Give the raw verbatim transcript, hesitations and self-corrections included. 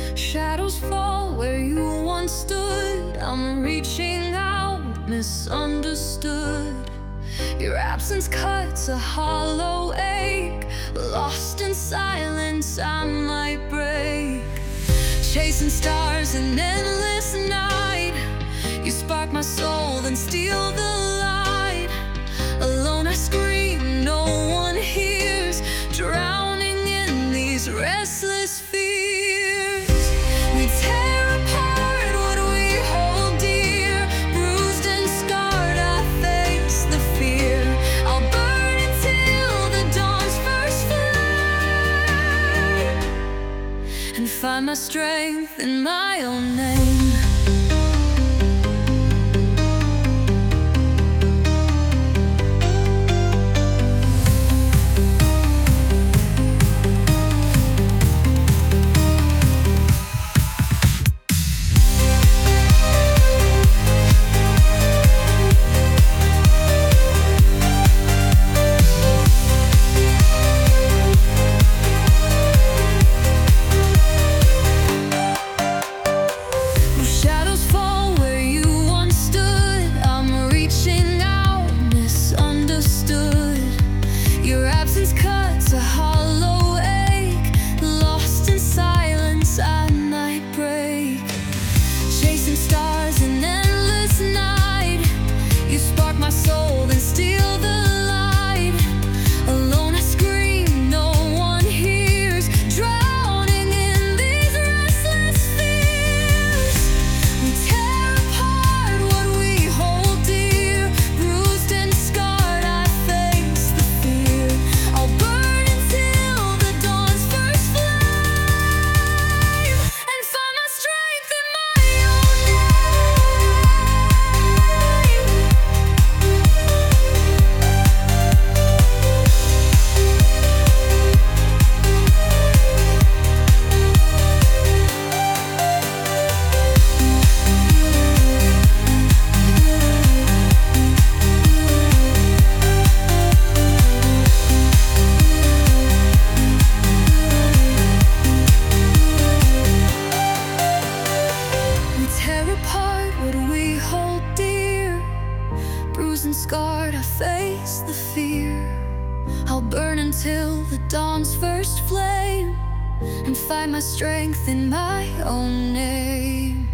Shadows fall where you once stood. I'm reaching out, misunderstood. Your absence cuts a hollow ache. Lost in silence, I might break. Chasing stars in endless night. You spark my soul, then steal the light. Alone I scream, no one hears. Drowning in these restless fears. We tear apart what we hold dear. Bruised and scarred, I face the fear. I'll burn until the dawn's first flame, and find my strength in my own name. And scarred, I face the fear. I'll burn until the dawn's first flame, and find my strength in my own name.